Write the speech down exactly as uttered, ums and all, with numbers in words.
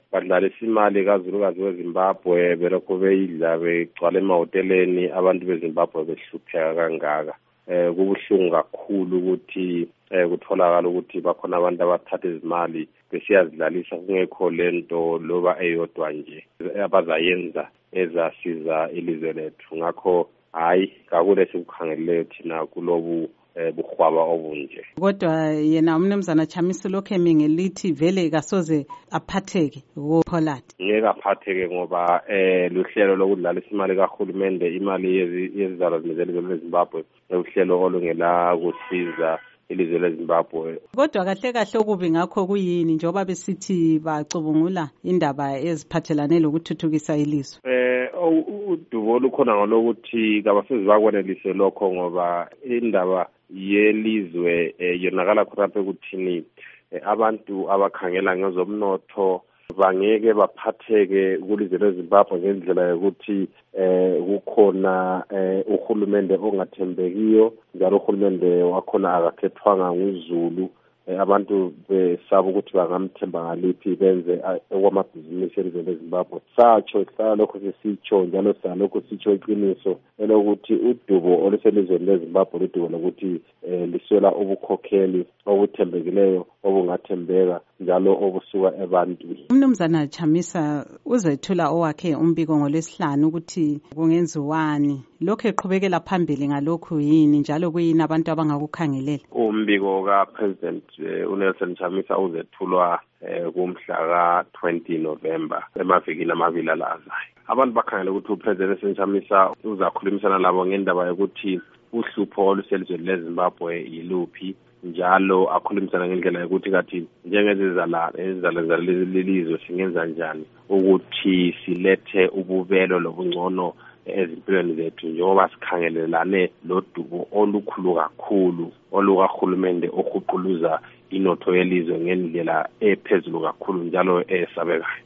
badlalisa imali kazulukazi weZimbabwe belokhu beyidla begcwala emahoteleni abantu beZimbabwe behlupheka kangaka. Eh kubuhlungu kakhulu ukuthi eh kutholakala ukuthi bakhona abantu abathatha izimali besiyazidlalisa kungekho lento loba eyodwa nje abazayenza ezasiza ilizwe lethu. Ngakho hayi kakule sikukhangeleleyo thina kulobu bukhwaba obunje. Kodwa yena umnumzana Chamisa lokho emingelithi vele kasoze aphatheke uPollard. Ngeke aphatheke ngoba eh luhlelo lokudlalisa imali kahulumende, imali yezizalo zezelizwe leZimbabwe, uhlelo olungela kusiza ilizwe leZimbabwe. Kodwa kahle kahle okubi ngakho kuyini njengoba besithi bacubungula indaba eziphathelane lokuthuthukisa ilizwe? Eh udubo olukhona ngalokuthi kabasezi bakwenelise lokho ngoba indaba yelizwe yonakala khona ukuthini abantu abakhangela ngezomnotho bangeke baphatheke kulizwe leZimbabwe ngendlela yokuthi eh kukhona uhulumende ongathembekiyo, njalo uhulumende wakhona akakhethwanga nguZulu. Abantu besaba ukuthi bangamthemba ngaliphi benze okwamabhizinisi elizwe leZimbabwe. Satsho sihlala lokho sisitsho njalo sihlala lokho sitsho iqiniso elokuthi udubo oluselizweni leZimbabwe ludubo lokuthi liswela ubukhokheli obuthembekileyo obungathembeka njalo obusuka ebantwini. Umnumzana Chamisa uzethula owakhe umbiko ngolwesihlanu ukuthi kungenziwani. Lokho eqhubekela phambili ngalokho yini njalo kuyini abantu abangakukhangelela? Umbiko kaPresident uNelson Chamisa uzethulwa kumhla ka twenty November emavikini amabili alazayo. Abantu bakhangela ukuthi uPresident Nelson Chamisa uzakhulumisana labo ngendaba yokuthi uhlupho oluselizweni leZimbabwe yiluphi, njalo akhulumisana ngendlela yokuthi kathi njengezizalwane ezizalwane lelizwe singenza njani ukuthi silethe ububelo lobungcono ezimpilweni zethu njengoba sikhangelelane lodubo olukhulu kakhulu olukahulumende ohuquluza inotho yelizwe ngendlela ephezulu kakhulu njalo esabekayo.